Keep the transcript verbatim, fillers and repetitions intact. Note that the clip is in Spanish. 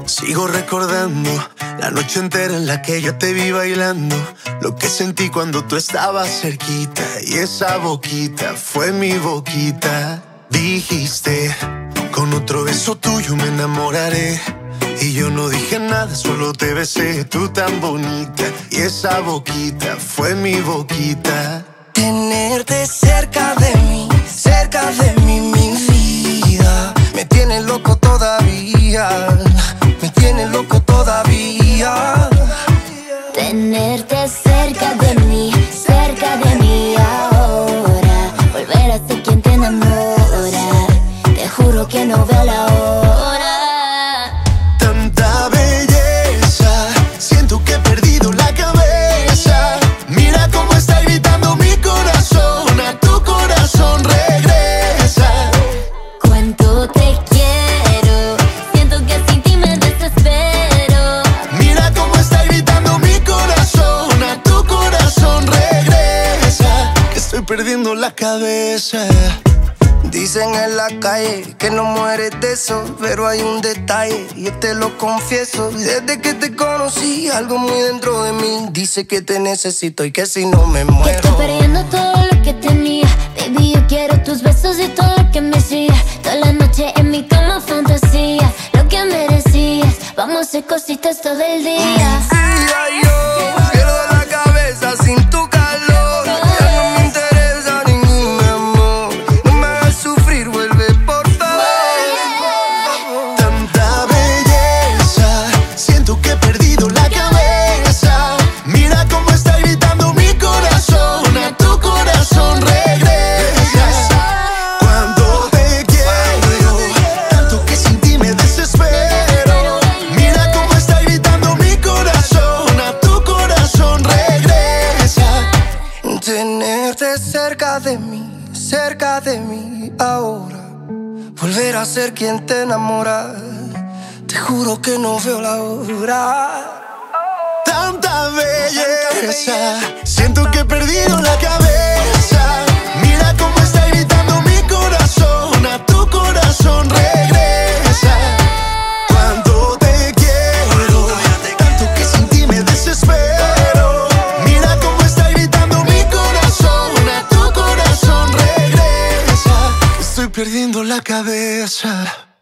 Sigo recordando la noche entera en la que yo te vi bailando, lo que sentí cuando tú estabas cerquita, y esa boquita fue mi boquita. Dijiste, con otro beso tuyo me enamoraré, y yo no dije nada, solo te besé. Tú tan bonita, y esa boquita fue mi boquita. Tenerte cerca de mí, cerca de mí, mi vida, me tiene loco todavía, me tiene loco todavía. Tenerte cerca de mí, cerca de mí ahora, volver a ser quien te enamora, te juro que no veo la hora. Tanta belleza, siento que he perdido la cabeza. Mira cómo está gritando mi corazón, a tu corazón regresa. Cuánto te quiero, siento que sin ti me desespero. Mira cómo está gritando mi corazón, a tu corazón regresa, que estoy perdiendo la cabeza. Dicen en la calle que no mueres de eso, pero hay un detalle y yo te lo confieso. Desde que te conocí, algo muy dentro de mí dice que te necesito y que si no me muero. Que estoy perdiendo todo lo que tenía. Baby, yo quiero tus besos y todo lo que me hacía. Toda la noche en mi cama fantasía, lo que merecías. Vamos a hacer cositas todo el día. Sí, ay, yo pierdo la cabeza sin tu calor. Ya no me interesa ningún amor. No me hagas sufrir, vuelve por favor. Tanta belleza, siento que he perdido la cabeza. Mira cómo está gritando mi corazón, a tu corazón regresa. Cuando te quiero, tanto que sin ti me desespero. Mira cómo está gritando mi corazón, a tu corazón regresa. Tenerte cerca de mí, cerca de mí ahora, volver a ser quien te enamora, te juro que no veo la hora. Tanta belleza, siento que he perdido la cabeza. Mira cómo está gritando mi corazón, a tu corazón regresa. Cuando te quiero, tanto que sin ti me desespero. Mira cómo está gritando mi corazón, a tu corazón regresa. Estoy perdiendo la cabeza.